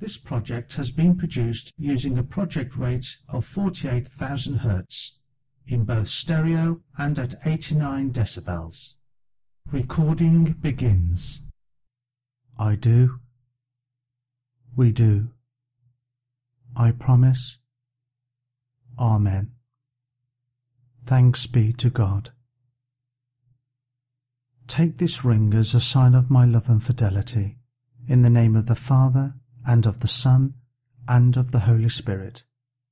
This project has been produced using a project rate of 48,000 Hz in both stereo and at 89 decibels. Recording begins. I do. We do. I promise. Amen. Thanks be to God. Take this ring as a sign of my love and fidelity, in the name of the Father, and of the Son, and of the Holy Spirit.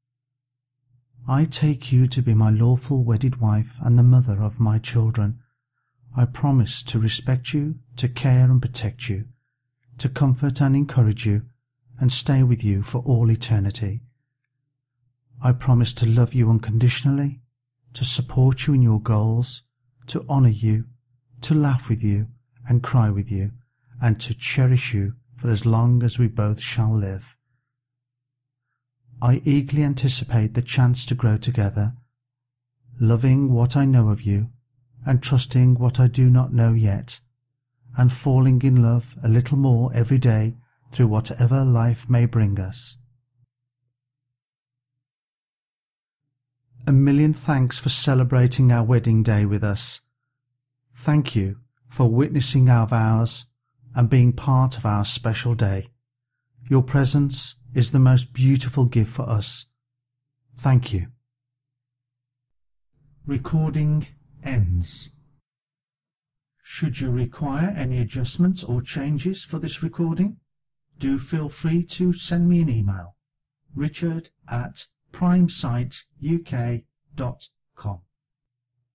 I take you to be my lawful wedded wife and the mother of my children. I promise to respect you, to care and protect you, to comfort and encourage you, and stay with you for all eternity. I promise to love you unconditionally, to support you in your goals, to honour you, to laugh with you and cry with you, and to cherish you for as long as we both shall live. I eagerly anticipate the chance to grow together, loving what I know of you, and trusting what I do not know yet, and falling in love a little more every day through whatever life may bring us. A million thanks for celebrating our wedding day with us. Thank you for witnessing our vows and being part of our special day. Your presence is the most beautiful gift for us. Thank you. Recording ends. Should you require any adjustments or changes for this recording, do feel free to send me an email, richard@primesiteuk.com.